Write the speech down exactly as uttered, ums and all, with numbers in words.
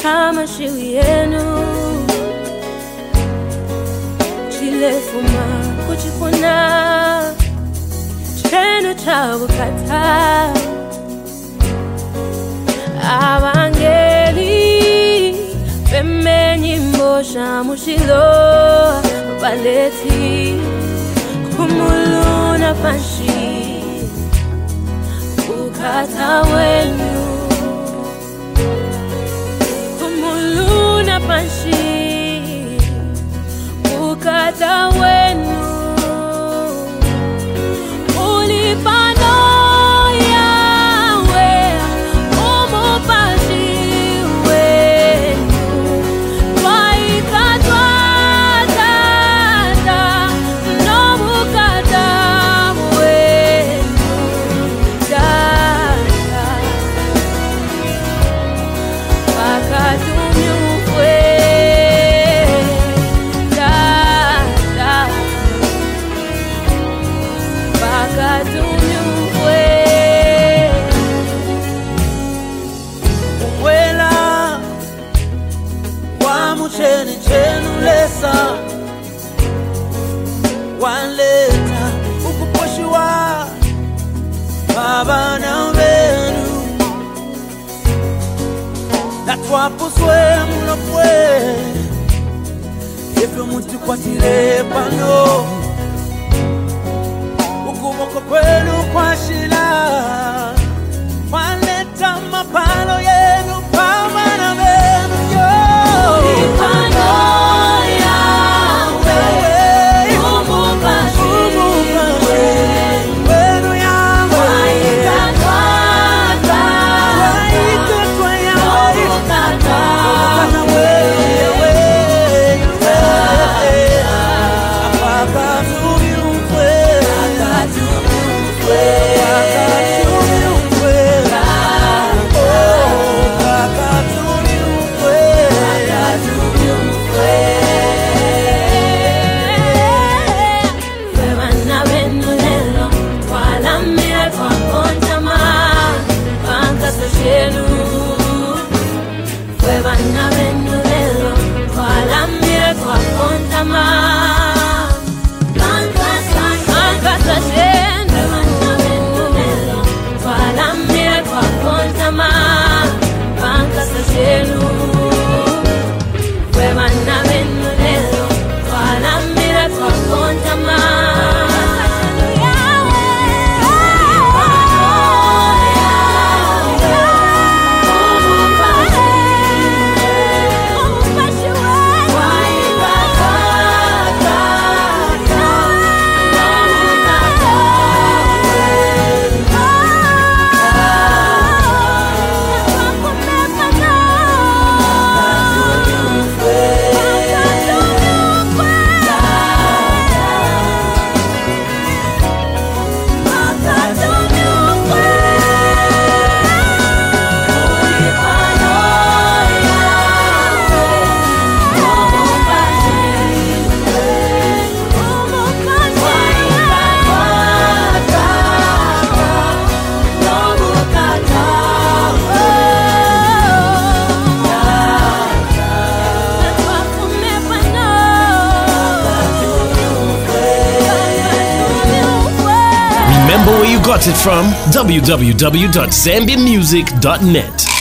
Hamashiwi yenu chilefuma kuchipona chenu chabukata Avangeli Femenyi mbosha mushilo Baleti Kumuluna panshi Ukata wenu Kumuluna panshi Ukata wenu Ulipano Cheni chenu lesa Wanleta ukuposhiwa Babana wenu Natwapuswe munapwe Yefe muntu kwa tile pano Ukuboko kwenu kwa shila Wanleta mapalo yenu Babana wenu yo Remember where you got it from? w w w dot zambia music dot net